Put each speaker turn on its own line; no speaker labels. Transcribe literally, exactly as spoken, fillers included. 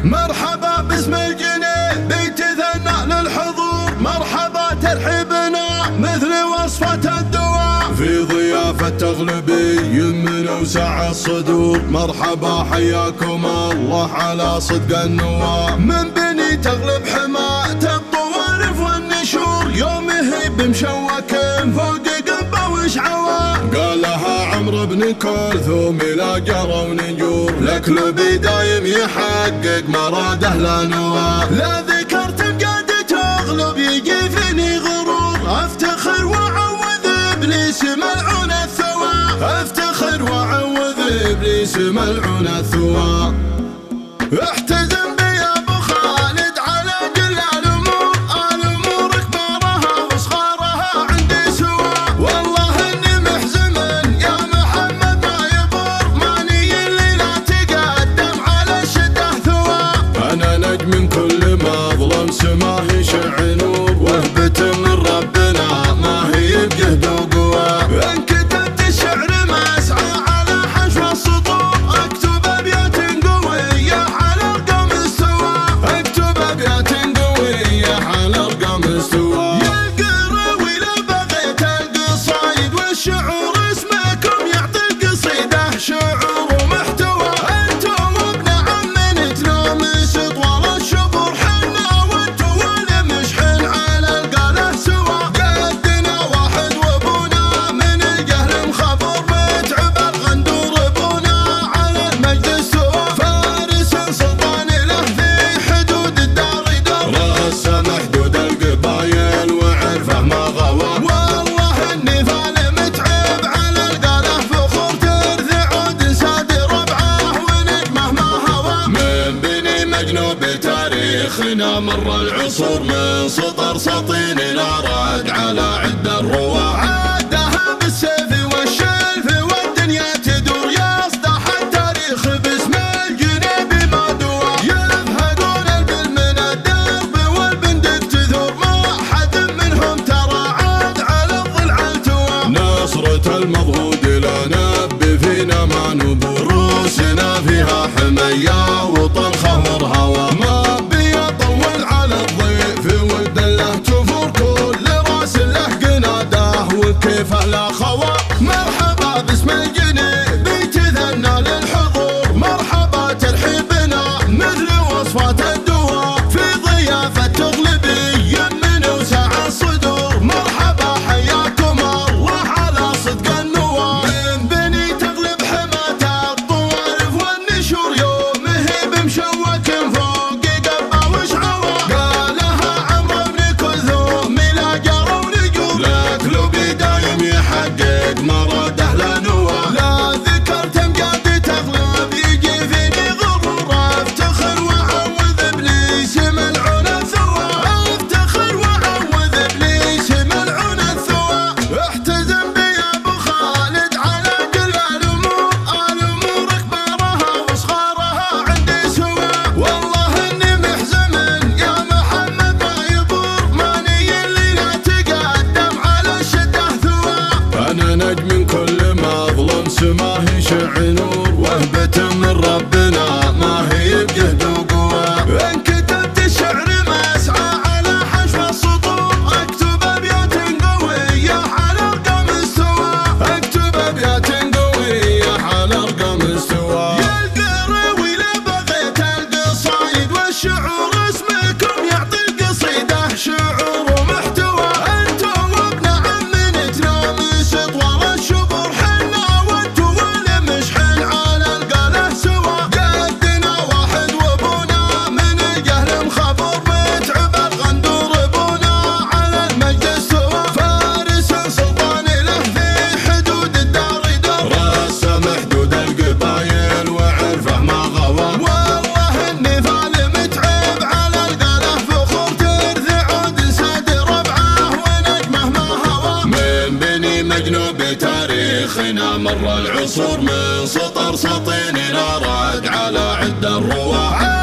مرحبا باسم الجنيه بيتثنى للحضور، مرحبا ترحيبنا مثل وصفة الدواء، في ضيافة تغلبي يمن وسع الصدور. مرحبا حياكم الله على صدق النواة، من بني تغلب حماة الطوارف والنشور، يومه بمشوك فوق قبة وشعوى، قالها عمرو بن كلثوم لا جرى ونجور، لكلبي دايم يحقق مراده لا نوى، لا ذكرت بقاد تغلب يجي فيني غرور، افتخر واعوذ ابليس ملعون الثوى، افتخر واعوذ ابليس ملعون الثوى. احتزم بي يا ابو خالد على كل الامور، الامور كبارها وصغارها عندي سوا، والله اني محزم يا محمد ما يبور، ماني اللي لا تقدم على الشده ثوى، انا نجم كل ما ظلم سماه يشع نور، وهبة من ربنا ما هي بجهد وقوى، ان كتبت الشعر ما اسعى على حشو السطور، اكتب ابيات قوية على ارقام استوى، اكتب ابيات قوية على ارقام استوى. يا القراوي لا بغيت القصايد والشعور، اسمكم يعطي القصيدة شعور ومحتوى، انتم ابن عم تلامس طوال الشبور، حنا وانتو والمشحن على القاله سوا، قدنا واحد وابونا من الجهل مخبر، متعب الغندور ابونا على المجد استوى، فارس سلطان له في حدود الدار يدور، راسه محدود القبايل وعرفه ما غوى، والله اني فال متعب على القاله فخور، ترث عود ساد ربعه ونجمه ما هوى، من بني مجنوب تاريخنا مر العصور، من سطر سطين الى راد على عد الروا، عادها بالسيف والشلف والدنيا تدور، يصدح التاريخ باسم الجنيه بما دوا، يفهدون البل من الدرب والبندق تثور، ما حد منهم ترى عاد على الضلع التوى، نصرة المضهود لا نبي فينا ما نبور، روسنا فيها حمية وطلخه ورهوى، ما بيطول على الضيف ود له تفور، كل راس له قناده وكيف لا خوى، مرحبا باسم الجنيه بيتثنى للحضور، مرحبا ترحيبنا مثل وصفة الدواء، في ضيافة تغلبي يمن وسع الصدور، مرحبا حياكم الله على صدق النواة، من بني تغلب حماة الطوارف والنشور، يومه بمشوك فوق قبة وشعوى، قالها عمرو بن كلثوم لا جرى ونجور، لكلبي دايم يحقق مراده لا نوى، لا ذكرت مقاد تغلب يجي فيني غرور، افتخر واعوذ ابليس ملعون الثوى، افتخر واعوذ ابليس ملعون الثوى. احتزم بي يا ابو خالد على كل الامور، الامور كبارها وصغارها عندي سوا، والله اني محزم يا محمد ما يبور، ماني اللي لا تقدم على الشده ثوى، انا نجم كل ما ظلم سماه يشع نور، وهبة من ربنا ما هي بجهد وقوى، ان كتبت الشعر ما اسعى على حشو السطور، اكتب ابيات قوية على ارقام استوى، اكتب ابيات قوية على ارقام استوى. يا القراوي لا بغيت القصايد والشعور، اسمكم يعطي القصيدة شعور ومحتوى، انتم ابن عم تلامس طوال الشبور، حنا وانتو والمشحن على القاله سوا، قدنا واحد وابونا من الجهل مخبر، متعب الغندور ابونا على المجد استوى، فارس سلطان له في حدود الدار يدور، راسه محدود القبايل وعرفه ما غوى، والله اني فال متعب على القاله فخور، ترث عود ساد ربعه ونجمه ما هوى، من بني مجنوب تاريخنا مر العصور، من سطر سطين الى راد على عد الروا.